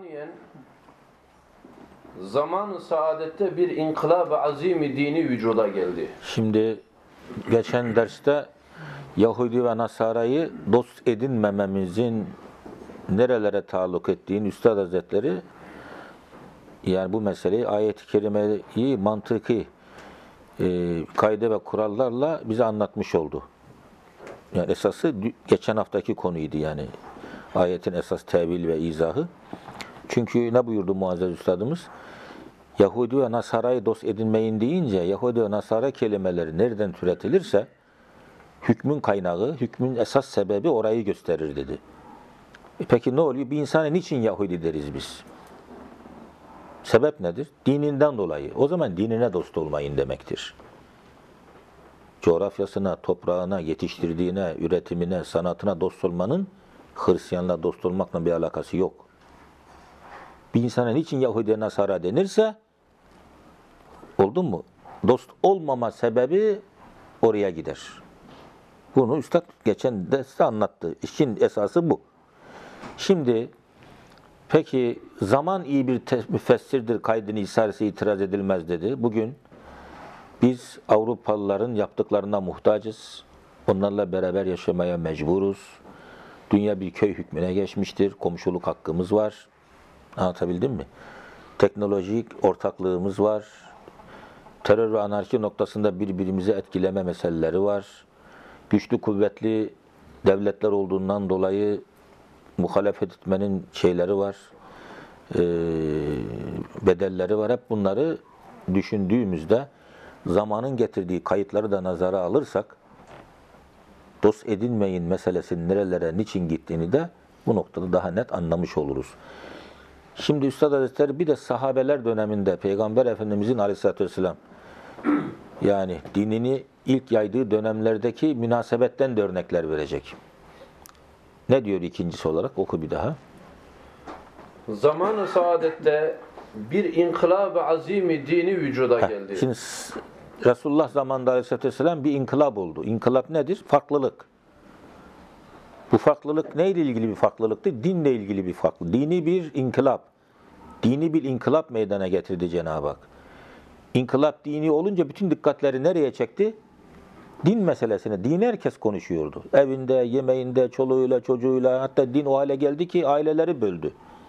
Saniyen, zaman-ı saadette bir inkılab-ı azim-i dini vücuda geldi. Şimdi geçen derste Yahudi ve Nasara'yı dost edinmememizin nerelere taalluk ettiğini Üstad Hazretleri, yani bu meseleyi ayet-i kerimeyi mantıki kaide ve kurallarla bize anlatmış oldu. Yani esası geçen haftaki konuydu, yani ayetin esas tevil ve izahı. Çünkü ne buyurdu Muazzez Üstadımız? Yahudi ve Nasara'yı dost edinmeyin deyince Yahudi ve Nasara kelimeleri nereden türetilirse hükmün kaynağı, hükmün esas sebebi orayı gösterir dedi. Peki ne oluyor? Bir insana niçin Yahudi deriz biz? Sebep nedir? Dininden dolayı. O zaman dinine dost olmayın demektir. Coğrafyasına, toprağına, yetiştirdiğine, üretimine, sanatına dost olmanın Hristiyanla dost olmakla bir alakası yok. Bir insana niçin Yahudi Nasara denirse, oldu mu? Dost olmama sebebi oraya gider. Bunu Üstad geçen derste anlattı. İşin esası bu. Şimdi peki zaman iyi bir müfessirdir kaydını isaresi itiraz edilmez dedi. Bugün biz Avrupalıların yaptıklarına muhtacız. Onlarla beraber yaşamaya mecburuz. Dünya bir köy hükmüne geçmiştir. Komşuluk hakkımız var. Anlatabildim mi? Teknolojik ortaklığımız var. Terör ve anarşi noktasında birbirimizi etkileme meseleleri var. Güçlü kuvvetli devletler olduğundan dolayı muhalefet etmenin şeyleri var. Bedelleri var. Hep bunları düşündüğümüzde zamanın getirdiği kayıtları da nazara alırsak dost edinmeyin meselesinin nerelere, niçin gittiğini de bu noktada daha net anlamış oluruz. Şimdi Üstad Hazretleri bir de sahabeler döneminde Peygamber Efendimizin aleyhissalatü vesselam yani dinini ilk yaydığı dönemlerdeki münasebetten de örnekler verecek. Ne diyor ikincisi olarak? Oku bir daha. Zaman-ı saadette bir inkılab-ı azim-i dini vücuda geldi. Şimdi Resulullah zamanında aleyhissalatü vesselam bir inkılap oldu. İnkılap nedir? Farklılık. Bu farklılık neyle ilgili bir farklılıktı? Dinle ilgili bir farklılık. Dini bir inkılap. Dini bir inkılap meydana getirdi Cenab-ı Hak. İnkılap dini olunca bütün dikkatleri nereye çekti? Din meselesine. Dini herkes konuşuyordu. Evinde, yemeğinde, çoluğuyla, çocuğuyla. Hatta din o hale geldi ki aileleri böldü.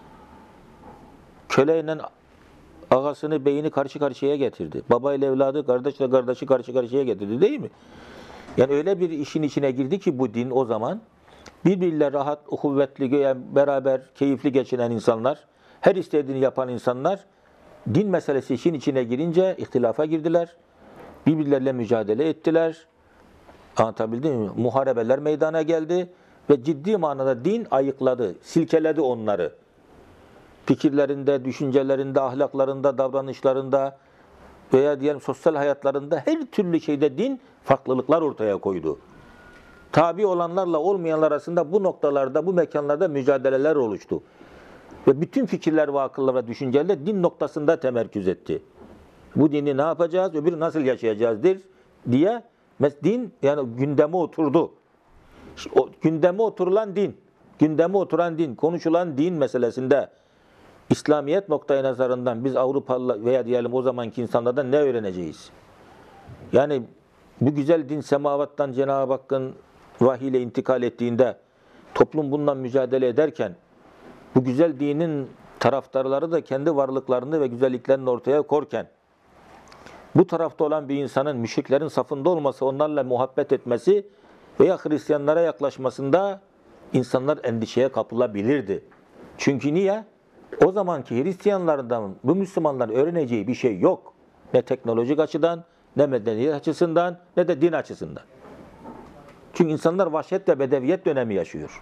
Köleyle ağasını, beyini karşı karşıya getirdi. Babayla evladı, kardeşle kardeşi karşı karşıya getirdi, değil mi? Yani öyle bir işin içine girdi ki bu din o zaman birbiriyle rahat, kuvvetli, beraber keyifli geçinen insanlar, her istediğini yapan insanlar din meselesi işin içine girince ihtilafa girdiler. Birbirleriyle mücadele ettiler. Anlatabildim mi? Muharebeler meydana geldi ve ciddi manada din ayıkladı, silkeledi onları. Fikirlerinde, düşüncelerinde, ahlaklarında, davranışlarında veya diyelim sosyal hayatlarında her türlü şeyde din farklılıklar ortaya koydu. Tabi olanlarla olmayanlar arasında bu noktalarda, bu mekanlarda mücadeleler oluştu. Ve bütün fikirler ve akıllar ve düşünceler din noktasında temerküz etti. Bu dini ne yapacağız, öbürü nasıl yaşayacağızdır diye din yani gündeme oturdu. O gündeme oturulan din, gündeme oturan din, konuşulan din meselesinde İslamiyet noktayı nazarından biz Avrupalı veya diyelim o zamanki insanlardan ne öğreneceğiz? Yani bu güzel din semavattan Cenab-ı Hakk'ın vahiy ile intikal ettiğinde toplum bundan mücadele ederken bu güzel dinin taraftarları da kendi varlıklarını ve güzelliklerini ortaya korken bu tarafta olan bir insanın müşriklerin safında olması, onlarla muhabbet etmesi veya Hristiyanlara yaklaşmasında insanlar endişeye kapılabilirdi. Çünkü niye? O zamanki Hristiyanlardan bu Müslümanların öğreneceği bir şey yok. Ne teknolojik açıdan, ne medeniyet açısından, ne de din açısından. Çünkü insanlar vahşet ve bedeviyet dönemi yaşıyor.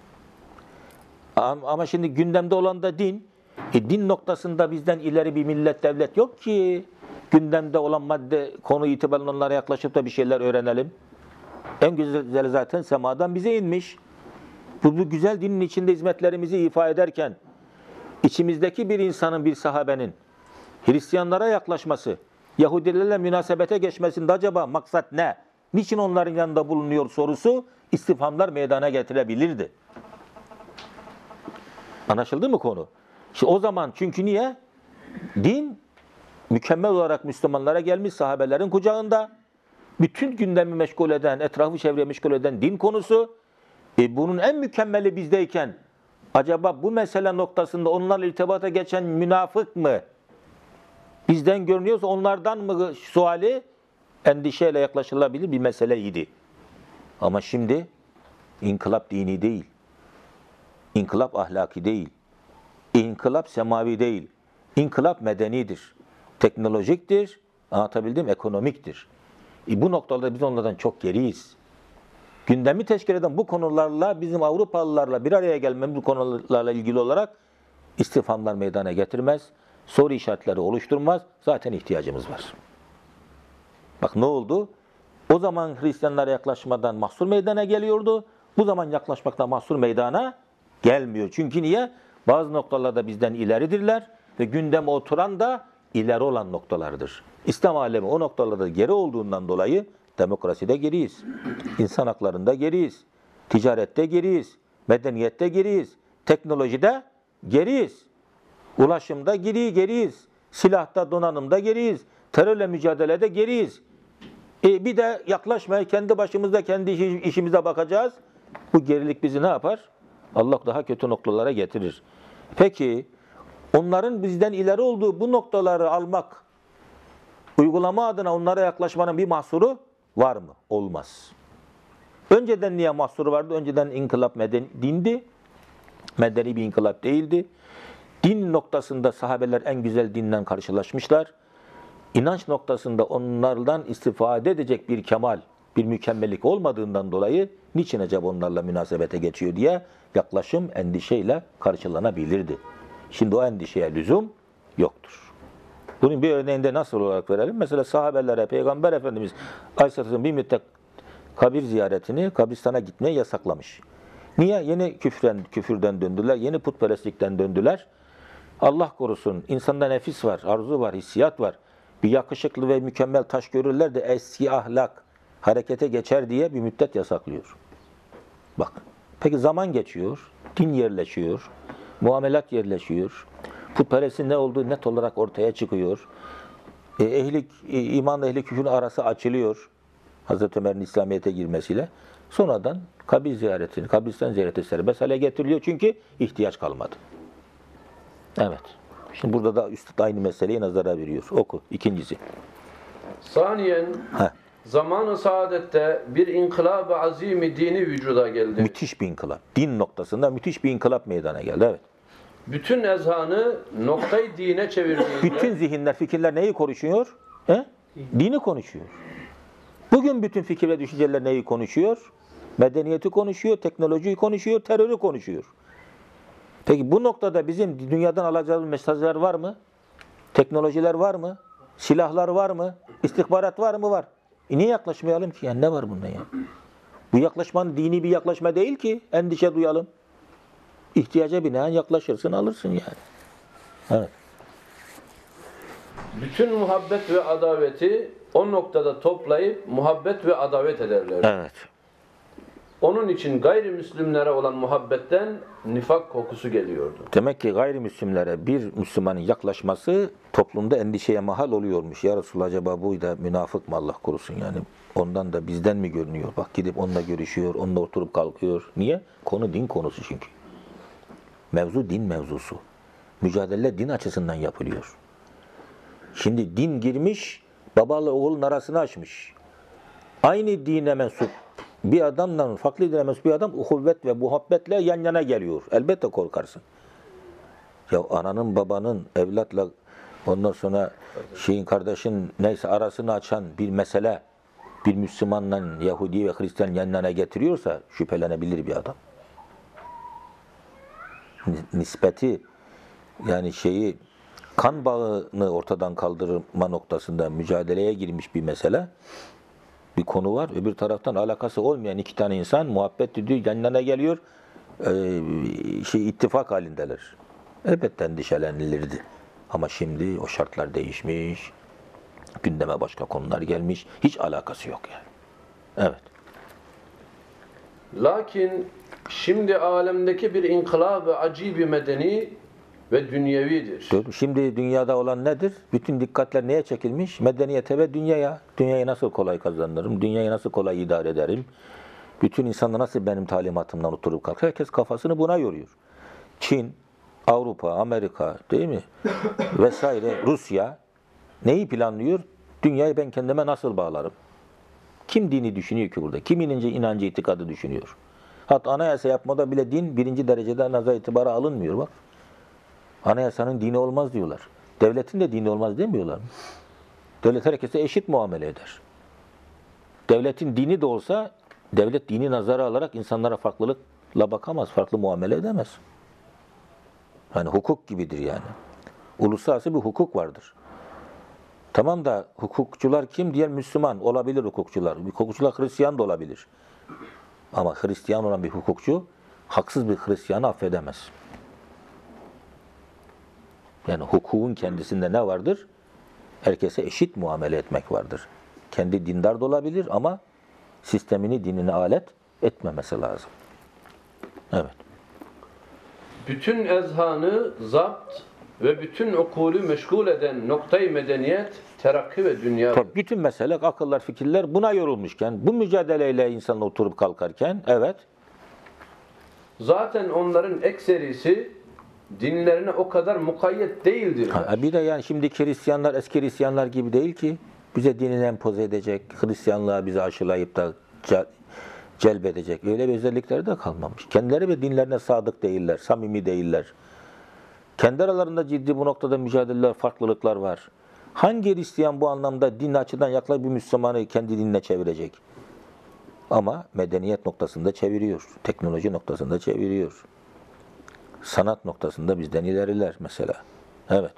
Ama şimdi gündemde olan da din. Din noktasında bizden ileri bir millet, devlet yok ki. Gündemde olan madde, konu itibariyle onlara yaklaşıp da bir şeyler öğrenelim. En güzel zaten semadan bize inmiş. Bu güzel dinin içinde hizmetlerimizi ifa ederken İçimizdeki bir insanın, bir sahabenin Hristiyanlara yaklaşması, Yahudilerle münasebete geçmesinde acaba maksat ne? Niçin onların yanında bulunuyor sorusu istifhamlar meydana getirebilirdi. Anlaşıldı mı konu? İşte o zaman çünkü niye? Din mükemmel olarak Müslümanlara gelmiş, sahabelerin kucağında. Bütün gündemi meşgul eden, etrafı çevreye meşgul eden din konusu. Bunun en mükemmeli bizdeyken acaba bu mesele noktasında onlarla irtibata geçen münafık mı? Bizden görünüyorsa onlardan mı suali endişeyle yaklaşılabilir bir meseleydi. Ama şimdi inkılap dini değil. İnkılap ahlaki değil. İnkılap semavi değil. İnkılap medenidir. Teknolojiktir. Anlatabildim, ekonomiktir. Bu noktalarda biz onlardan çok geriyiz. Gündemi teşkil eden bu konularla bizim Avrupalılarla bir araya gelmemiz bu konularla ilgili olarak istifhamlar meydana getirmez. Soru işaretleri oluşturmaz. Zaten ihtiyacımız var. Bak ne oldu? O zaman Hristiyanlara yaklaşmadan mahsur meydana geliyordu. Bu zaman yaklaşmakta mahsur meydana gelmiyor. Çünkü niye? Bazı noktalarda bizden ileridirler ve gündeme oturan da ileri olan noktalardır. İslam alemi o noktalarda geri olduğundan dolayı demokraside geriyiz. İnsan haklarında geriyiz. Ticarette geriyiz. Medeniyette geriyiz. Teknolojide geriyiz. Ulaşımda geriyiz. Silahta, donanımda geriyiz. Terörle mücadelede geriyiz. Bir de yaklaşmaya kendi başımızda, kendi işimize bakacağız. Bu gerilik bizi ne yapar? Allah daha kötü noktalara getirir. Peki, onların bizden ileri olduğu bu noktaları almak, uygulama adına onlara yaklaşmanın bir mahsuru var mı? Olmaz. Önceden niye mahsuru vardı? Önceden inkılap dindi. Medeni bir inkılap değildi. Din noktasında sahabeler en güzel dinden karşılaşmışlar. İnanç noktasında onlardan istifade edecek bir kemal, bir mükemmellik olmadığından dolayı niçin acaba onlarla münasebete geçiyor diye yaklaşım endişeyle karşılanabilirdi. Şimdi o endişeye lüzum yoktur. Bunun bir örneğinde nasıl olarak verelim? Mesela sahabelere Peygamber Efendimiz Aleyhisselam bir müddet kabir ziyaretini, kabristana gitmeye yasaklamış. Niye? Yeni küfürden döndüler, yeni putperestlikten döndüler. Allah korusun, insanda nefis var, arzu var, hissiyat var. Bir yakışıklı ve mükemmel taş görürler de eski ahlak harekete geçer diye bir müddet yasaklıyor. Bak, peki zaman geçiyor, din yerleşiyor, muamelat yerleşiyor, putperestin ne olduğu net olarak ortaya çıkıyor. İmanla ehli küfrün arası açılıyor. Hazreti Ömer'in İslamiyet'e girmesiyle. Sonradan kabir ziyaretini, kabristan ziyareti serbest hale getiriliyor çünkü ihtiyaç kalmadı. Evet. Şimdi burada da üstad aynı meseleyi nazara veriyor. Oku. İkincisi. Saniyen, zamanı saadette bir inkılab-ı azimi dini vücuda geldi. Müthiş bir inkılap. Din noktasında müthiş bir inkılap meydana geldi. Evet. Bütün ezhanı noktayı dine çevirdiğinde... Bütün zihinler, fikirler neyi konuşuyor? Dini konuşuyor. Bugün bütün fikir ve düşünceler neyi konuşuyor? Medeniyeti konuşuyor, teknolojiyi konuşuyor, terörü konuşuyor. Peki bu noktada bizim dünyadan alacağımız mesajlar var mı? Teknolojiler var mı? Silahlar var mı? İstihbarat var mı? Var. Niye yaklaşmayalım ki? Yani ne var bunda ya? Bu yaklaşmanın dini bir yaklaşma değil ki. Endişe duyalım. İhtiyaca binaen yaklaşırsın, alırsın yani. Evet. Bütün muhabbet ve adaveti o noktada toplayıp muhabbet ve adavet ederler. Evet. Onun için gayrimüslimlere olan muhabbetten nifak kokusu geliyordu. Demek ki gayrimüslimlere bir Müslümanın yaklaşması toplumda endişeye mahal oluyormuş. Ya Resulallah acaba bu da münafık mı Allah korusun yani? Ondan da bizden mi görünüyor? Bak gidip onunla görüşüyor, onunla oturup kalkıyor. Niye? Konu din konusu çünkü. Mevzu din mevzusu. Mücadele din açısından yapılıyor. Şimdi din girmiş, babayla oğlun arasını açmış. Aynı dine mensup bir adamla farklı dine mensup bir adam uhuvvet ve muhabbetle yan yana geliyor. Elbette korkarsın. Ya ananın babanın evlatla ondan sonra kardeşin neyse arasını açan bir mesele bir Müslümanla Yahudi ve Hristiyan yan yana getiriyorsa şüphelenebilir bir adam. Nispeti yani kan bağını ortadan kaldırma noktasında mücadeleye girmiş bir mesele, bir konu var. Öbür taraftan alakası olmayan iki tane insan muhabbet ediyor, yan yana geliyor, ittifak halindeler. Elbette endişelenilirdi. Ama şimdi o şartlar değişmiş, gündeme başka konular gelmiş, hiç alakası yok yani. Evet. Lakin şimdi alemdeki bir inkılab-ı acibi medeni ve dünyevidir. Şimdi dünyada olan nedir? Bütün dikkatler neye çekilmiş? Medeniyete ve dünyaya. Dünyayı nasıl kolay kazanırım? Dünyayı nasıl kolay idare ederim? Bütün insanlar nasıl benim talimatımdan oturup kalkar? Herkes kafasını buna yoruyor. Çin, Avrupa, Amerika değil mi? Vesaire, Rusya neyi planlıyor? Dünyayı ben kendime nasıl bağlarım? Kim dini düşünüyor ki burada? Kim inancı itikadı düşünüyor? Hatta anayasa yapmada bile din birinci derecede nazar itibara alınmıyor bak. Anayasanın dini olmaz diyorlar. Devletin de dini olmaz demiyorlar mı? Devlet herkese eşit muamele eder. Devletin dini de olsa devlet dini nazara alarak insanlara farklılıkla bakamaz, farklı muamele edemez. Yani hukuk gibidir yani. Uluslararası bir hukuk vardır. Tamam da hukukçular kim? Diğer Müslüman olabilir hukukçular. Hukukçular Hristiyan da olabilir. Ama Hristiyan olan bir hukukçu haksız bir Hristiyanı affedemez. Yani hukukun kendisinde ne vardır? Herkese eşit muamele etmek vardır. Kendi dindar da olabilir ama sistemini dinine alet etmemesi lazım. Evet. Bütün ezhanı zapt ve bütün ukulü meşgul eden noktayı medeniyet, terakki ve dünya. Tabii bütün mesele, akıllar, fikirler buna yorulmuşken, bu mücadeleyle insanla oturup kalkarken, evet. Zaten onların ekserisi dinlerine o kadar mukayyet değildirler. Bir de yani şimdiki Hristiyanlar eski Hristiyanlar gibi değil ki. Bize dinini empoze edecek, Hristiyanlığa bizi aşılayıp da celbedecek. Öyle bir özellikleri de kalmamış. Kendileri ve dinlerine sadık değiller, samimi değiller. Kendi aralarında ciddi bu noktada mücadeleler, farklılıklar var. Hangi Hristiyan bu anlamda din açıdan yaklaşık bir Müslümanı kendi dinine çevirecek? Ama medeniyet noktasında çeviriyor, teknoloji noktasında çeviriyor. Sanat noktasında bizden ileriler mesela. Evet.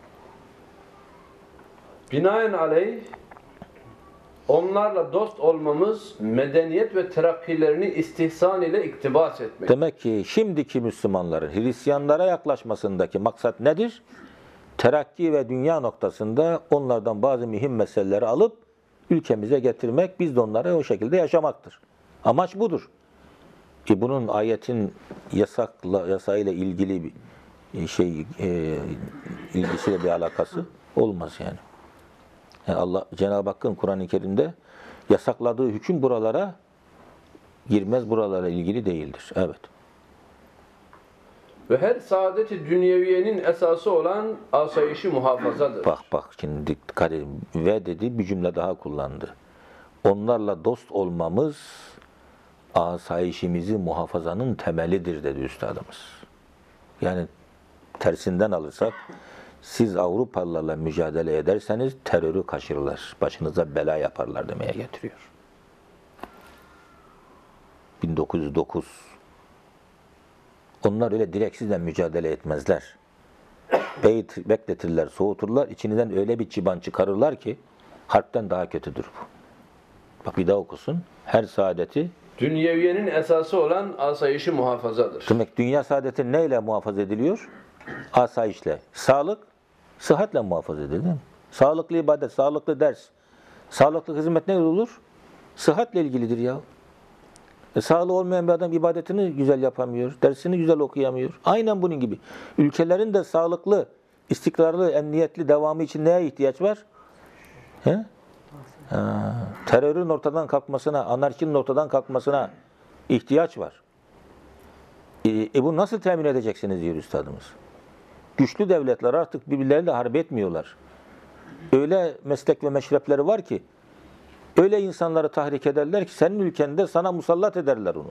Binaenaleyh onlarla dost olmamız medeniyet ve terakkilerini istihsan ile iktibas etmek. Demek ki şimdiki Müslümanların Hristiyanlara yaklaşmasındaki maksat nedir? Terakki ve dünya noktasında onlardan bazı mühim meseleleri alıp ülkemize getirmek, biz de onları o şekilde yaşamaktır. Amaç budur. Bunun ayetin yasayla ilgili bir ilgisiyle bir alakası olmaz yani. Allah Cenab-ı Hakk'ın Kur'an-ı Kerim'de yasakladığı hüküm buralara girmez, buralara ilgili değildir. Evet. Ve her saadeti dünyeviyenin esası olan asayişi muhafazadır. Bak şimdi dikkat edin. Ve dedi bir cümle daha kullandı. Onlarla dost olmamız asayişimizi muhafazanın temelidir dedi üstadımız. Yani tersinden alırsak siz Avrupalılarla mücadele ederseniz terörü kaçırırlar. Başınıza bela yaparlar demeye getiriyor. 1909. Onlar öyle direksizle mücadele etmezler. Bekletirler, soğuturlar. İçinden öyle bir çıban çıkarırlar ki harpten daha kötüdür bu. Bak bir daha okusun. Her saadeti Dünyeviyenin esası olan asayişi muhafazadır. demek dünya saadeti neyle muhafaza ediliyor? Asayişle. Sağlık, sıhhatle muhafaza edilir değil mi? Sağlıklı ibadet, sağlıklı ders, sağlıklı hizmet ne olur? Sıhhatle ilgilidir ya. Sağlığı olmayan bir adam ibadetini güzel yapamıyor, dersini güzel okuyamıyor. Aynen bunun gibi. Ülkelerin de sağlıklı, istikrarlı, emniyetli devamı için neye ihtiyaç var? He? Terörün ortadan kalkmasına, anarşinin ortadan kalkmasına ihtiyaç var. Bunu nasıl temin edeceksiniz diyor üstadımız. Güçlü devletler artık birbirleriyle harp etmiyorlar. Öyle meslek ve meşrepleri var ki, öyle insanları tahrik ederler ki senin ülkende sana musallat ederler onu.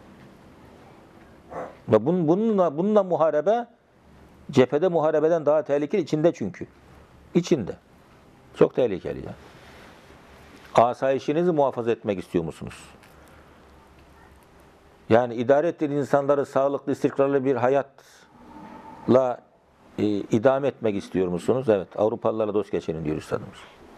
Ve bununla muharebe, cephede muharebeden daha tehlikeli, içinde çünkü. İçinde. Çok tehlikeli ya. Asayişinizi muhafaza etmek istiyor musunuz? Yani idare ettiğiniz insanları sağlıklı, istikrarlı bir hayatla idame etmek istiyor musunuz? Evet. Avrupalılarla dost geçelim diyor üstadımız.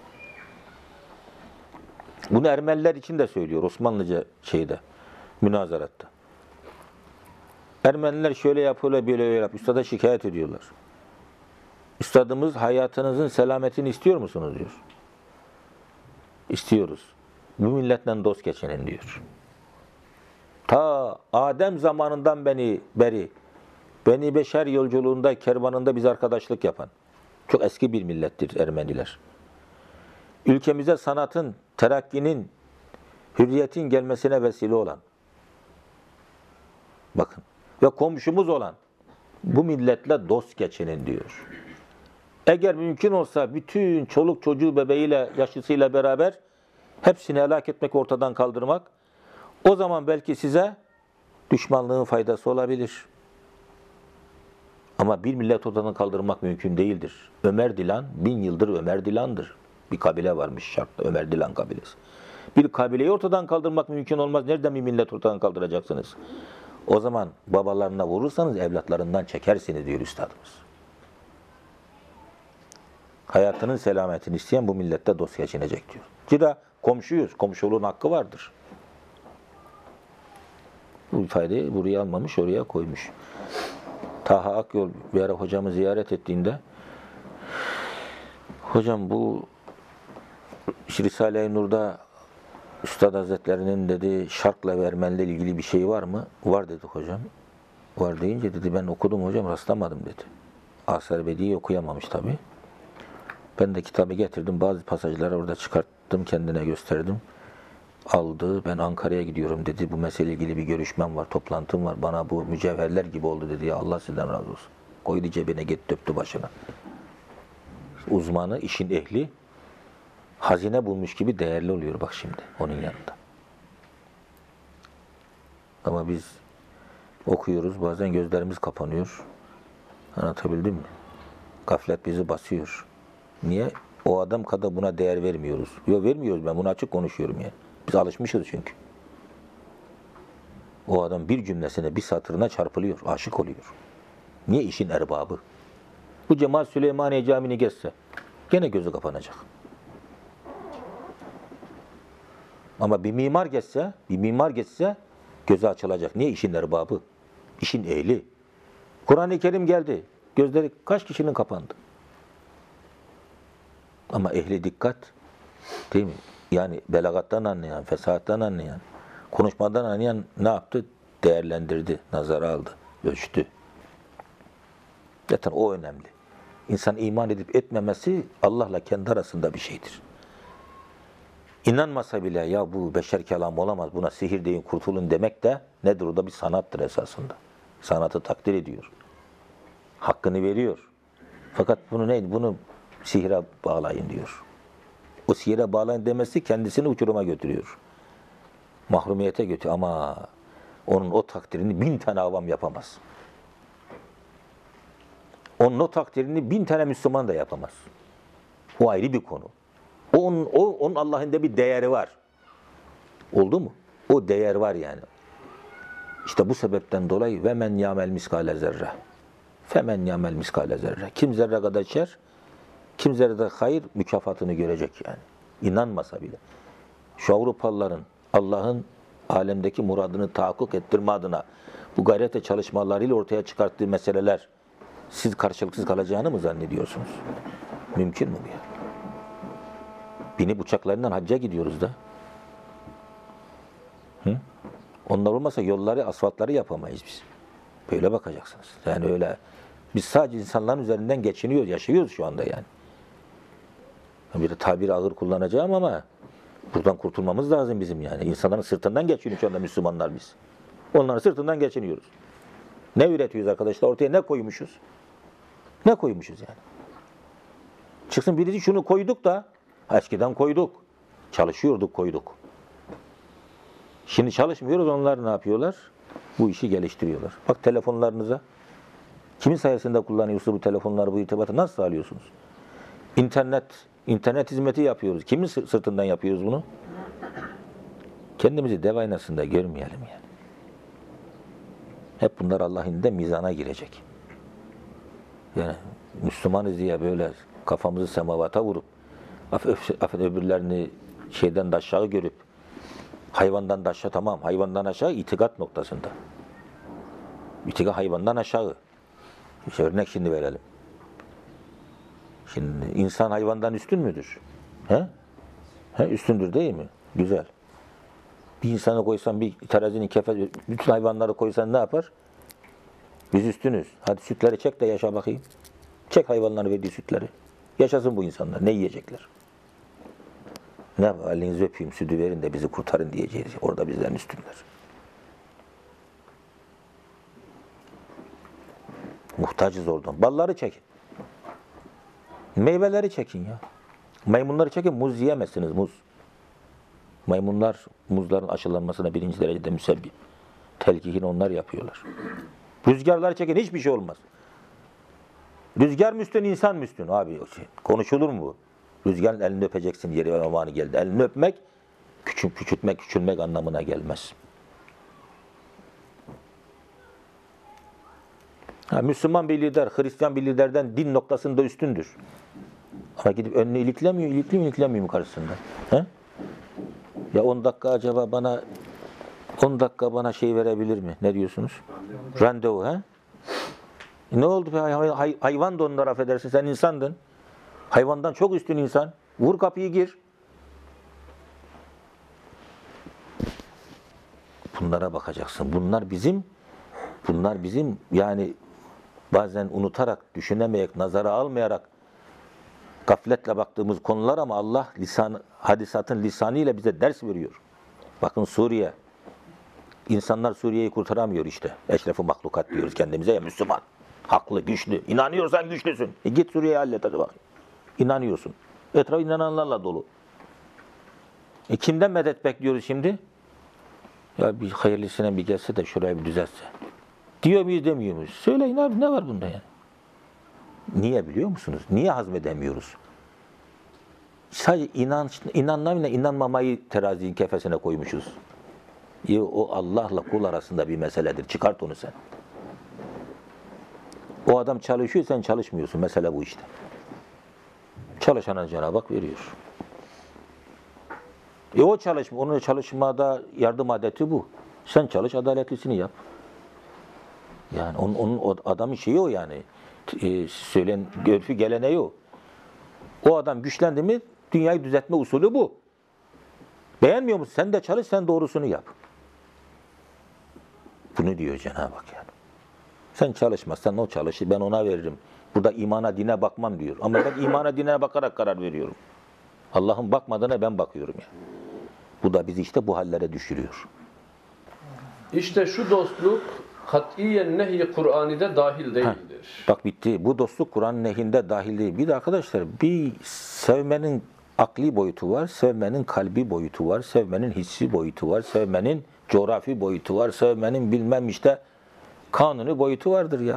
Bunu Ermeniler için de söylüyor Osmanlıca münazaratta. Ermeniler şöyle yapıyorlar, böyle yapıyor. Üstada şikayet ediyorlar. Üstadımız hayatınızın selametini istiyor musunuz diyor. İstiyoruz. Bu milletle dost geçinin diyor. Ta Adem zamanından beri Beni Beşer yolculuğunda, kervanında biz arkadaşlık yapan, çok eski bir millettir Ermeniler. Ülkemize sanatın, terakkinin, hürriyetin gelmesine vesile olan, bakın, ve komşumuz olan bu milletle dost geçinin diyor. Eğer mümkün olsa bütün çoluk çocuğu bebeğiyle, yaşlısıyla beraber hepsini helak etmek, ortadan kaldırmak, o zaman belki size düşmanlığın faydası olabilir. Ama bir millet ortadan kaldırmak mümkün değildir. Ömer Dilan, 1000 yıldır Ömer Dilan'dır. Bir kabile varmış şartta, Ömer Dilan kabilesi. Bir kabileyi ortadan kaldırmak mümkün olmaz. Nereden bir millet ortadan kaldıracaksınız? O zaman babalarına vurursanız evlatlarından çekersiniz diyor üstadımız. Hayatının selametini isteyen bu millette dost geçinecek diyor. Zira komşuyuz, komşuluğun hakkı vardır. Bu ifadeyi buraya almamış, oraya koymuş. Taha Akyol bir ara hocamı ziyaret ettiğinde, hocam bu Risale-i Nur'da Üstad Hazretlerinin dedi şarkla ve Ermeniyle ilgili bir şey var mı? Var dedi hocam. Var deyince dedi ben okudum hocam, rastlamadım dedi. Asar Bedi'yi okuyamamış tabi. Ben de kitabı getirdim, bazı pasajları orada çıkarttım, kendine gösterdim. Aldı, ben Ankara'ya gidiyorum dedi, bu meseleyle ilgili bir görüşmem var, toplantım var, bana bu mücevherler gibi oldu dedi, ya Allah sizden razı olsun. Koydu cebine, git döktü başına. Uzmanı, işin ehli, hazine bulmuş gibi değerli oluyor bak şimdi onun yanında. Ama biz okuyoruz, bazen gözlerimiz kapanıyor. Anlatabildim mi? Gaflet bizi basıyor. Niye? O adam kadar buna değer vermiyoruz. Yok vermiyoruz, ben bunu açık konuşuyorum ya. Biz alışmışız çünkü. O adam bir cümlesine, bir satırına çarpılıyor, aşık oluyor. Niye? İşin erbabı. Bu Cemal Süleymaniye Camii'ni geçse gene gözü kapanacak. Ama bir mimar geçse gözü açılacak. Niye? İşin erbabı. İşin ehli. Kur'an-ı Kerim geldi. Gözleri kaç kişinin kapandı? Ama ehli dikkat, değil mi? Yani belagattan anlayan, fesattan anlayan, konuşmadan anlayan ne yaptı? Değerlendirdi, nazara aldı, ölçtü. Zaten o önemli. İnsan iman edip etmemesi Allah'la kendi arasında bir şeydir. İnanmasa bile ya bu beşer kelamı olamaz, buna sihir deyin, kurtulun demek de nedir? O da bir sanattır esasında. Sanatı takdir ediyor. Hakkını veriyor. Fakat bunu neydi? Bunu sihire bağlayın diyor. O sihire bağlayın demesi kendisini uçuruma götürüyor. Mahrumiyete götürüyor ama onun o takdirini 1000 tane avam yapamaz. Onun o takdirini 1000 tane Müslüman da yapamaz. O ayrı bir konu. Onun Allah'ın bir değeri var. Oldu mu? O değer var yani. İşte bu sebepten dolayı ve men yamel miskale zerre. Femen yamel miskale zerre. Kim zerre kadar içer, kim zerre hayır mükafatını görecek yani. İnanmasa bile. Şu Avrupalıların Allah'ın alemdeki muradını tahakkuk ettirme adına bu gayret ve çalışmalarıyla ortaya çıkarttığı meseleler siz karşılıksız kalacağını mı zannediyorsunuz? Mümkün mü bu ya? Binip uçaklarından hacca gidiyoruz da. Hı? Onlar olmasa yolları, asfaltları yapamayız biz. Böyle bakacaksınız. Yani öyle. Biz sadece insanların üzerinden geçiniyoruz, yaşıyoruz şu anda yani. Bir de tabiri ağır kullanacağım ama buradan kurtulmamız lazım bizim yani. İnsanların sırtından geçiniyor şu anda Müslümanlar biz. Onların sırtından geçiniyoruz. Ne üretiyoruz arkadaşlar? Ortaya ne koymuşuz? Ne koymuşuz yani? Çıksın birisi şunu koyduk da eskiden koyduk. Çalışıyorduk, koyduk. Şimdi çalışmıyoruz, onlar ne yapıyorlar? Bu işi geliştiriyorlar. Bak telefonlarınıza. Kimin sayesinde kullanıyorsunuz bu telefonları, bu irtibatı nasıl sağlıyorsunuz? İnternet hizmeti yapıyoruz. Kimin sırtından yapıyoruz bunu? Kendimizi dev aynasında görmeyelim yani. Hep bunlar Allah'ın indinde mizana girecek. Yani Müslümanız diye böyle kafamızı semavata vurup öbürlerini şeyden de aşağı görüp hayvandan da aşağı, tamam, hayvandan aşağı itikat noktasında. İtikat hayvandan aşağı. İşte örnek şimdi verelim. Şimdi insan hayvandan üstün müdür? He? He, üstündür değil mi? Güzel. Bir insanı koysan, bir terazinin kefesi, bütün hayvanları koysan ne yapar? Biz üstünüz. Hadi sütleri çek de yaşa bakayım. Çek hayvanların verdiği sütleri. Yaşasın bu insanlar. Ne yiyecekler? Ne var? Elinizi öpeyim, sütü verin de bizi kurtarın diyeceğiz. Orada bizden üstünler. Muhtacız oradan. Balları çekin. Meyveleri çekin ya. Maymunları çekin. Muz yiyemezsiniz. Muz. Maymunlar muzların aşılanmasına birinci derecede müsebbip. Telkihini onlar yapıyorlar. Rüzgarları çekin. Hiçbir şey olmaz. Rüzgar mı üstün, insan mı üstün? Abi konuşulur mu bu? Rüzgarın elini öpeceksin, yeri ve zamanı geldi. Elini öpmek, küçülmek anlamına gelmez. Müslüman bir lider, Hristiyan bir liderden din noktasında üstündür. Ama gidip önüne iliklemiyor mu karşısında? He? Ya 10 dakika acaba bana 10 dakika bana şey verebilir mi? Ne diyorsunuz? Randevu ha? Ne oldu be? Hayvan da onlar, affedersin. Sen insandın. Hayvandan çok üstün insan. Vur kapıyı, gir. Bunlara bakacaksın. Bunlar bizim yani bazen unutarak, düşünemeyerek, nazara almayarak gafletle baktığımız konular ama Allah hadisatın lisanıyla bize ders veriyor. Bakın Suriye. İnsanlar Suriye'yi kurtaramıyor işte. Eşref-i mahlukat diyoruz kendimize ya, Müslüman. Haklı, güçlü. İnanıyorsan güçlüsün. Git Suriye'yi hallet hadi bak. İnanıyorsun. Etrafı inananlarla dolu. Kimden medet bekliyoruz şimdi? Ya bir hayırlısına bir gelse de şuraya bir düzeltse. Diyor muyuz, demiyor muyuz? Söyleyin abi, ne var bunda yani? Niye biliyor musunuz? Niye hazmedemiyoruz? Sadece inanmayla inanmamayı terazinin kefesine koymuşuz. O Allah'la kul arasında bir meseledir. Çıkart onu sen. O adam çalışıyor, sen çalışmıyorsun. Mesele bu işte. Çalışana Cenab-ı Hak veriyor. O onun çalışmada yardım adeti bu. Sen çalış, adaletlisini yap. Yani onun adamın şeyi o yani. Söyleyen, örfü geleneği o. O adam güçlendi mi, dünyayı düzeltme usulü bu. Beğenmiyor musun? Sen de çalış, sen doğrusunu yap. Bunu diyor Cenab-ı Hak yani. Sen çalışmazsan o çalışır, ben ona veririm. Burada imana, dine bakmam diyor. Ama ben imana, dine bakarak karar veriyorum. Allah'ın bakmadığına ben bakıyorum yani. Bu da bizi işte bu hallere düşürüyor. İşte şu dostluk katiyen nehy-i Kur'an'da dahil değildir. Bak bitti. Bu dostluk Kur'an'ın nehyinde dahil değil. Bir de arkadaşlar bir sevmenin akli boyutu var, sevmenin kalbi boyutu var, sevmenin hissi boyutu var, sevmenin coğrafi boyutu var, sevmenin bilmem işte kanuni boyutu vardır ya.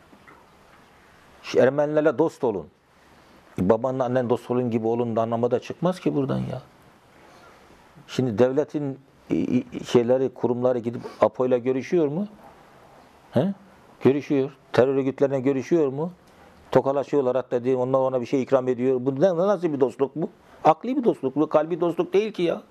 Ermenilerle dost olun. Babanla annen dost olun gibi olun da anlamada çıkmaz ki buradan ya. Şimdi devletin kurumları gidip APO'yla görüşüyor mu? He? Görüşüyor. Terör örgütlerine görüşüyor mu? Tokalaşıyorlar hatta diye onlar ona bir şey ikram ediyor. Bu nasıl bir dostluk bu? Akli bir dostluk. Bu kalbi dostluk değil ki ya.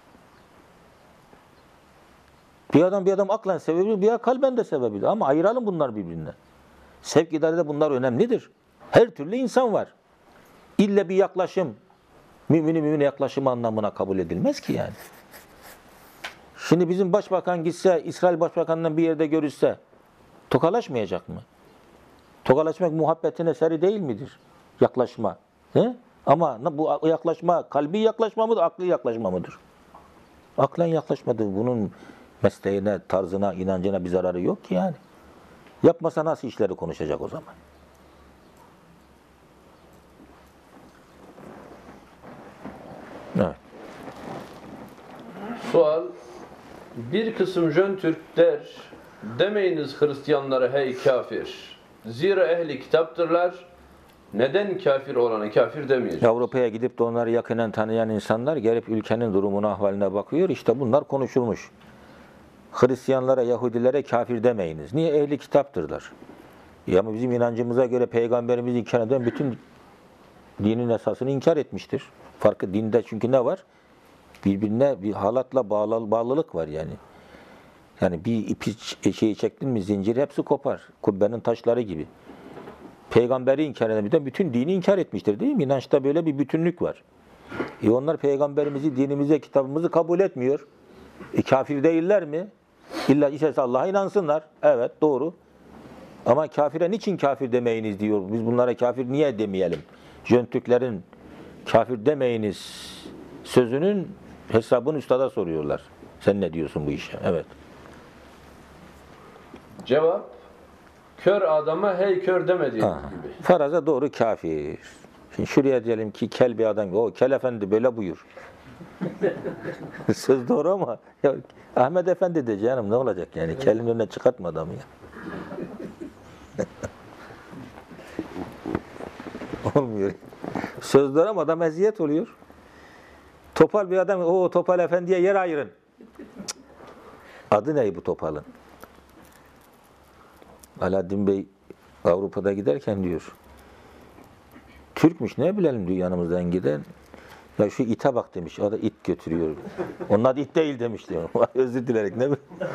Bir adam aklen sevebilir, bir adam kalben de sevebilir. Ama ayıralım bunlar birbirinden. Sevk idarede bunlar önemlidir. Her türlü insan var. İlle bir yaklaşım, mümine yaklaşımı anlamına kabul edilmez ki yani. Şimdi bizim başbakan gitse, İsrail başbakanından bir yerde görüşse, tokalaşmayacak mı? Tokalaşmak muhabbetin eseri değil midir? Yaklaşma. He? Ama bu yaklaşma, kalbi yaklaşma mıdır, akli yaklaşma mıdır? Aklen yaklaşmadır. Bunun mesleğine, tarzına, inancına bir zararı yok ki yani. Yapmasa nasıl işleri konuşacak o zaman? Evet. Sual: bir kısım Jön Türk der, demeyiniz Hristiyanlara hey kafir. Zira ehli kitaptırlar. Neden kafir olana kafir demeyeceğiz? Avrupa'ya gidip de onları yakinen tanıyan insanlar gelip ülkenin durumuna, ahvaline bakıyor. İşte bunlar konuşulmuş. Hristiyanlara, Yahudilere kafir demeyiniz. Niye? Ehli kitaptırlar. Ama bizim inancımıza göre Peygamberimiz inkar eden bütün dinin esasını inkar etmiştir. Farkı dinde çünkü ne var? Birbirine bir halatla bağlılık var yani. Yani bir ipi şeyi çektin mi zinciri hepsi kopar. Kubbenin taşları gibi. Peygamberi inkar eden bütün dini inkar etmiştir değil mi? İnançta böyle bir bütünlük var. Onlar peygamberimizi, dinimizi, kitabımızı kabul etmiyor. Kafir değiller mi? İlla işe Allah'a inansınlar. Evet, doğru. Ama kafire niçin kafir demeyiniz diyor. Biz bunlara kafir niye demeyelim? Jön Türklerin kafir demeyiniz sözünün hesabını üstada soruyorlar. Sen ne diyorsun bu işe? Evet. Cevap, kör adama hey kör demediğiniz gibi. Faraza doğru kafir. Şimdi şuraya diyelim ki kel bir adam, o kel efendi böyle buyur. Söz doğru ama ya, Ahmet Efendi de canım ne olacak yani? Kelin önüne çıkartma adamı ya. Olmuyor. Söz doğru ama adam eziyet oluyor. Topal bir adam, o Topal Efendi'ye yer ayırın. Adı ne bu Topal'ın? Alaaddin Bey Avrupa'da giderken diyor, Türkmüş ne bilelim diyor yanımızdan giden. Ya şu ite bak demiş, o da it götürüyor. Onun adı it değil demiş diyor. Özür dilerim ne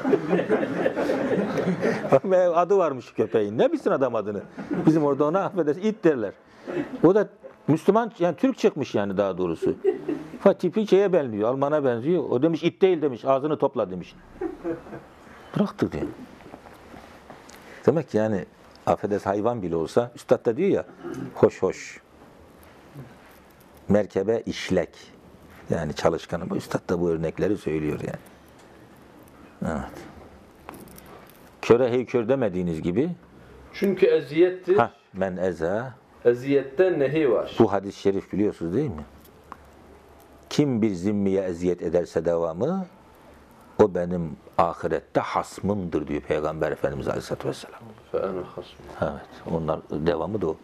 bileyim. Adı varmış köpeğin. Ne bilsin adam adını? Bizim orada ona affedersin it derler. O da Müslüman, yani Türk çıkmış yani daha doğrusu. Tipi şeye benziyor, Alman'a benziyor. O demiş it değil demiş, ağzını topla demiş. Bıraktı diyor. Demek ki yani affedersin hayvan bile olsa, üstad da diyor ya, hoş hoş. Merkebe işlek. Yani çalışkanı. Bu üstad da bu örnekleri söylüyor yani. Evet. Köre hey kör demediğiniz gibi. Çünkü eziyettir. Men eza. Eziyetten nehi var. Bu hadis-i şerif biliyorsunuz değil mi? Kim bir zimmiye eziyet ederse devamı, o benim ahirette hasmımdır diyor Peygamber Efendimiz Aleyhisselatü Vesselam. Evet. Onlar devamı da o.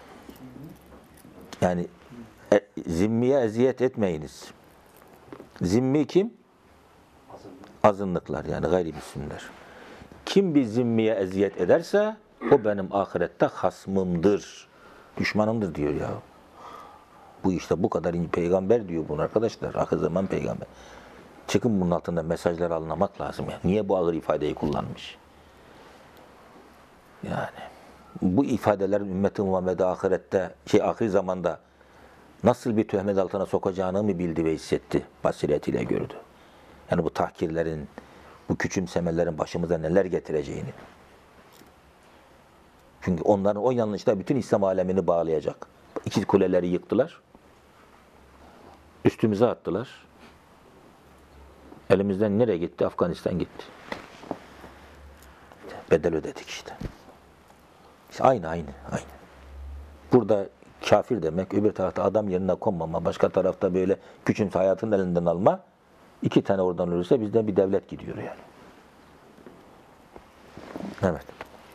Yani zimmiye eziyet etmeyiniz. Zimmi kim? Azınlıklar yani gayrimüslimler. Kim bir zimmiye eziyet ederse o benim ahirette hasmımdır. Düşmanımdır diyor ya. Bu işte bu kadar peygamber diyor bunu arkadaşlar. Ahir zaman peygamber. Çıkın bunun altında mesajları anlamak lazım ya. Niye bu ağır ifadeyi kullanmış? Yani bu ifadeler ümmeti Muhammed'e ahirette ahir zamanda nasıl bir töhmet altına sokacağını mı bildi ve hissetti? Basiretiyle gördü. Yani bu tahkirlerin, bu küçümsemelerin başımıza neler getireceğini. Çünkü onların o yanlışlar bütün İslam alemini bağlayacak. İki kuleleri yıktılar. Üstümüze attılar. Elimizden nereye gitti? Afganistan gitti. Bedel ödedik işte. Aynı. Burada kafir demek, öbür tarafta adam yerine konmama, başka tarafta böyle küçümse hayatın elinden alma. İki tane oradan ölürse bizden bir devlet gidiyor yani. Evet.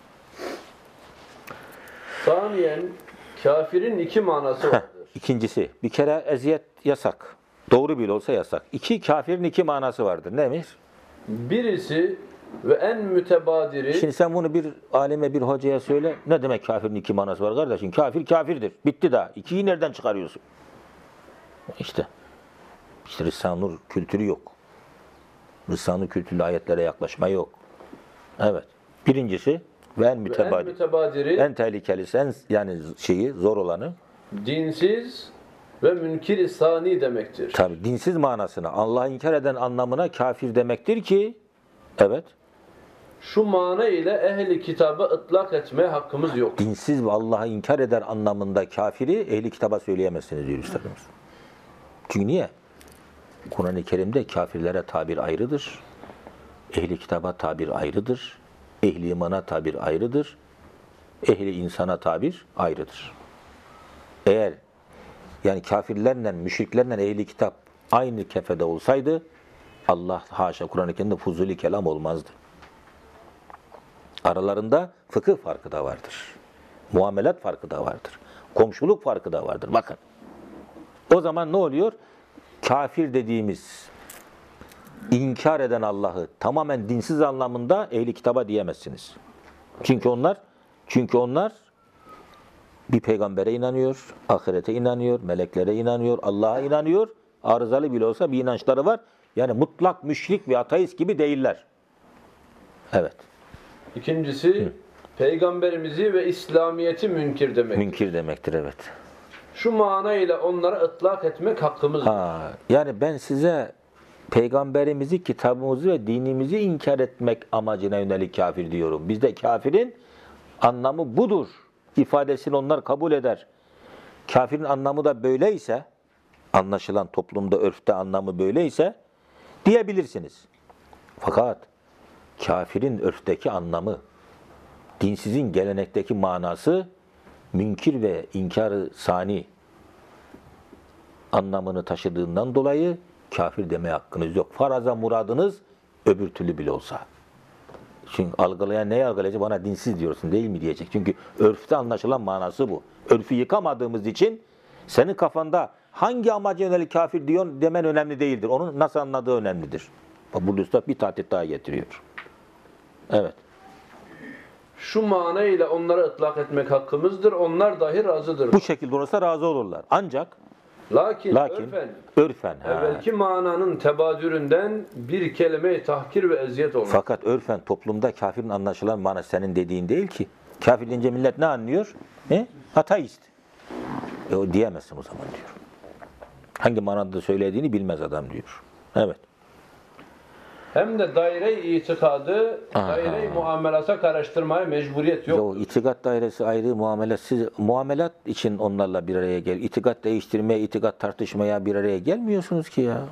Saniyen, kafirin iki manası vardır. İkincisi, bir kere eziyet yasak. Doğru bile olsa yasak. İki, kafirin iki manası vardır. Neymiş? Birisi ve en mütebadiri. Şimdi sen bunu bir alime, bir hocaya söyle. Ne demek kafirin iki manası var kardeşim? Kafir kafirdir. Bitti daha. İkiyi nereden çıkarıyorsun? İşte Risale-i Nur kültürü yok. Risale-i Nur kültürlü ayetlere yaklaşma yok. Evet. Birincisi ve en mütebadiri. En tehlikelisi, yani zor olanı. Dinsiz ve münkir-i sani demektir. Tabii dinsiz manasına, Allah'ı inkar eden anlamına kafir demektir ki, evet. Şu mana ile ehli kitaba ıtlak etmeye hakkımız yok. Dinsiz ve Allah'ı inkar eder anlamında kafiri ehli kitaba söyleyemezsiniz diyor üstadımız. Çünkü niye? Kur'an-ı Kerim'de kafirlere tabir ayrıdır. Ehli kitaba tabir ayrıdır. Ehli imana tabir ayrıdır. Ehli insana tabir ayrıdır. Eğer yani kafirlerle, müşriklerle ehli kitap aynı kefede olsaydı Allah haşa Kur'an-ı Kerim'de fuzuli kelam olmazdı. Aralarında fıkıh farkı da vardır. Muamelat farkı da vardır. Komşuluk farkı da vardır. Bakın. O zaman ne oluyor? Kafir dediğimiz inkar eden Allah'ı tamamen dinsiz anlamında ehli kitaba diyemezsiniz. Çünkü onlar bir peygambere inanıyor, ahirete inanıyor, meleklere inanıyor, Allah'a inanıyor. Arızalı bile olsa bir inançları var. Yani mutlak müşrik ve ateist gibi değiller. Evet. İkincisi, peygamberimizi ve İslamiyet'i münkir demektir. Münkir demektir, evet. Şu manayla onlara ıtlak etmek hakkımızdır. Yani ben size peygamberimizi, kitabımızı ve dinimizi inkar etmek amacına yönelik kafir diyorum. Bizde kafirin anlamı budur ifadesini onlar kabul eder. Kafirin anlamı da böyleyse, anlaşılan toplumda, örfte anlamı böyleyse diyebilirsiniz. Fakat kafirin örfteki anlamı, dinsizin gelenekteki manası münkir ve inkarı sani anlamını taşıdığından dolayı kafir demeye hakkınız yok. Faraza muradınız öbür türlü bile olsa. Çünkü algılayan neyi algılayacak? Bana dinsiz diyorsun değil mi diyecek. Çünkü örfte anlaşılan manası bu. Örfü yıkamadığımız için senin kafanda hangi amaca yönelik kafir diyorsun demen önemli değildir. Onun nasıl anladığı önemlidir. Bak burada Üstad bir tahdit daha getiriyor. Evet. Şu manayla onlara ıtlak etmek hakkımızdır. Onlar dahi razıdır. Bu şekilde olursa razı olurlar. Ancak Lakin örfen evvelki mananın tebadüründen bir kelime-i tahkir ve eziyet olmaz. fakat örfen toplumda kafirin anlaşılan manası senin dediğin değil ki. Kafir deyince millet ne anlıyor? Ateist. O diyemezsin o zaman diyor. Hangi manada söylediğini bilmez adam diyor. Evet. Hem de daire-i itikadı, daire-i muamelata karıştırmaya mecburiyet yok. O itikat dairesi ayrı, muamelat için onlarla bir araya gel. İtikat değiştirmeye, itikat tartışmaya bir araya gelmiyorsunuz ki ya.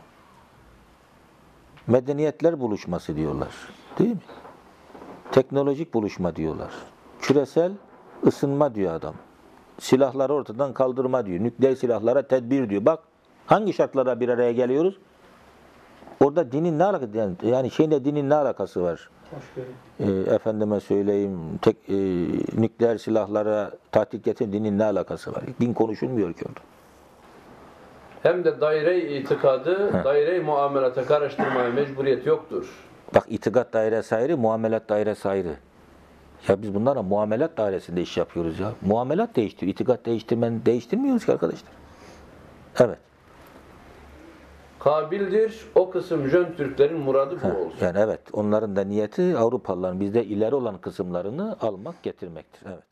Medeniyetler buluşması diyorlar. Değil mi? Teknolojik buluşma diyorlar. Küresel ısınma diyor adam. Silahları ortadan kaldırma diyor. Nükleer silahlara tedbir diyor. Bak hangi şartlara bir araya geliyoruz? Orada dinin ne alakası, yani şeyle dinin ne alakası var? Efendime söyleyeyim, nükleer silahlara tahdit getiren dinin ne alakası var? Din konuşulmuyor ki orada. Hem de daire-i itikadı, daire-i muamelata karıştırmaya mecburiyet yoktur. Bak itikat dairesi ayrı, muamelat dairesi ayrı. Ya biz bunlarla muamelat dairesinde iş yapıyoruz ya. Muamelat değiştiriyor, itikat değiştirmiyoruz ki arkadaşlar. Evet. Kabildir, o kısım Jön Türklerin muradı bu olsun. Yani evet, onların da niyeti Avrupalıların bizde ileri olan kısımlarını almak, getirmektir. Evet.